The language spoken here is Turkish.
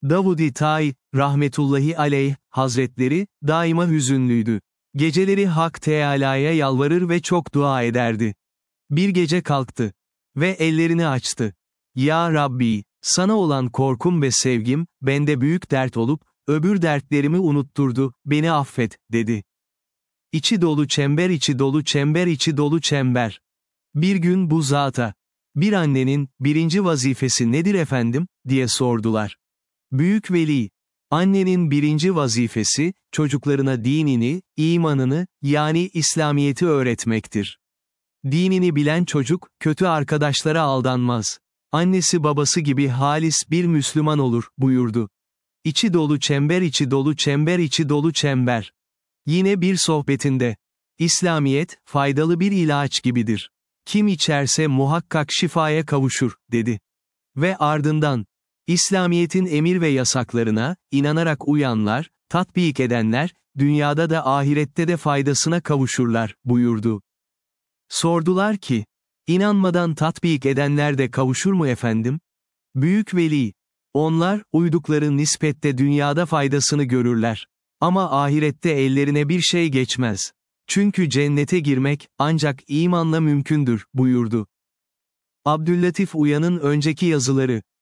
Davud-i Tay, rahmetullahi aleyh, hazretleri, daima hüzünlüydü. Geceleri Hak Teâlâ'ya yalvarır ve çok dua ederdi. Bir gece kalktı ve ellerini açtı. Ya Rabbi, sana olan korkum ve sevgim, bende büyük dert olup, öbür dertlerimi unutturdu, beni affet, dedi. İçi dolu çember, içi dolu çember, içi dolu çember. Bir gün bu zata, bir annenin, birinci vazifesi nedir efendim, diye sordular. Büyük veli, annenin birinci vazifesi, çocuklarına dinini, imanını, yani İslamiyet'i öğretmektir. Dinini bilen çocuk, kötü arkadaşlara aldanmaz. Annesi babası gibi halis bir Müslüman olur, buyurdu. İçi dolu çember, içi dolu çember, içi dolu çember. Yine bir sohbetinde, İslamiyet, faydalı bir ilaç gibidir. Kim içerse muhakkak şifaya kavuşur, dedi. Ve ardından, İslamiyet'in emir ve yasaklarına, inanarak uyanlar, tatbik edenler, dünyada da ahirette de faydasına kavuşurlar, buyurdu. Sordular ki, inanmadan tatbik edenler de kavuşur mu efendim? Büyük veli, onlar, uydukları nispette dünyada faydasını görürler. Ama ahirette ellerine bir şey geçmez. Çünkü cennete girmek, ancak imanla mümkündür, buyurdu. Abdüllatif Uyan'ın önceki yazıları.